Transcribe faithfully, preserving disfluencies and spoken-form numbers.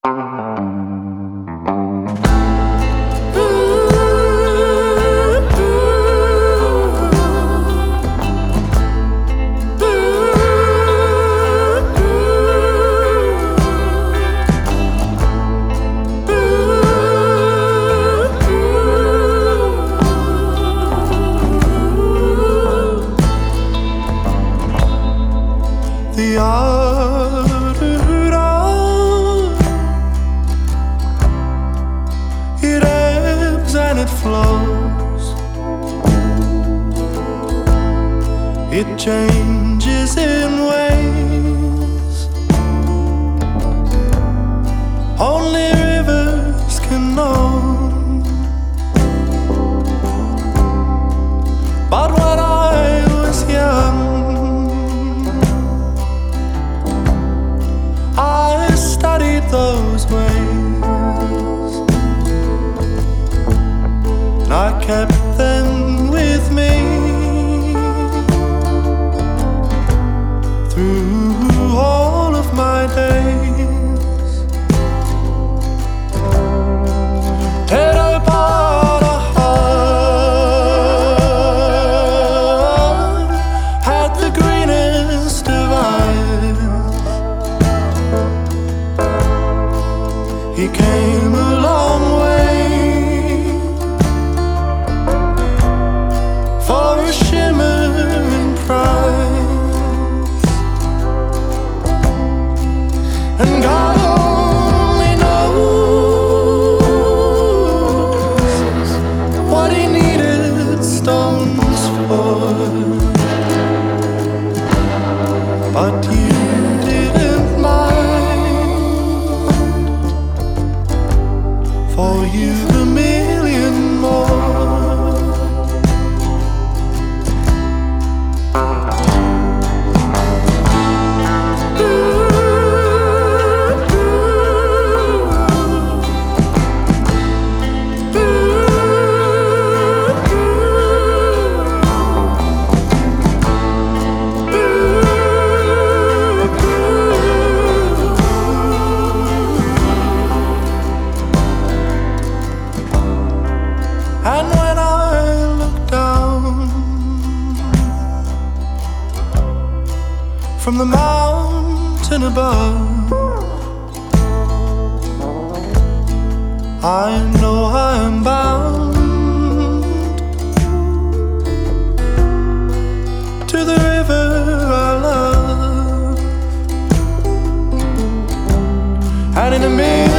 The Arderon, it ebbs and it flows, it changes in ways only rivers can know. But when I was young, I studied those ways, and I kept them with me through all of my days. Tear apart a heart had the greenest of eyes. He came a long way for a shimmering price, and God only knows what he needed stones for. But you didn't mind, for you've a million more. And when I look down from the mountain above, I know I am bound to the river I love, and in a minute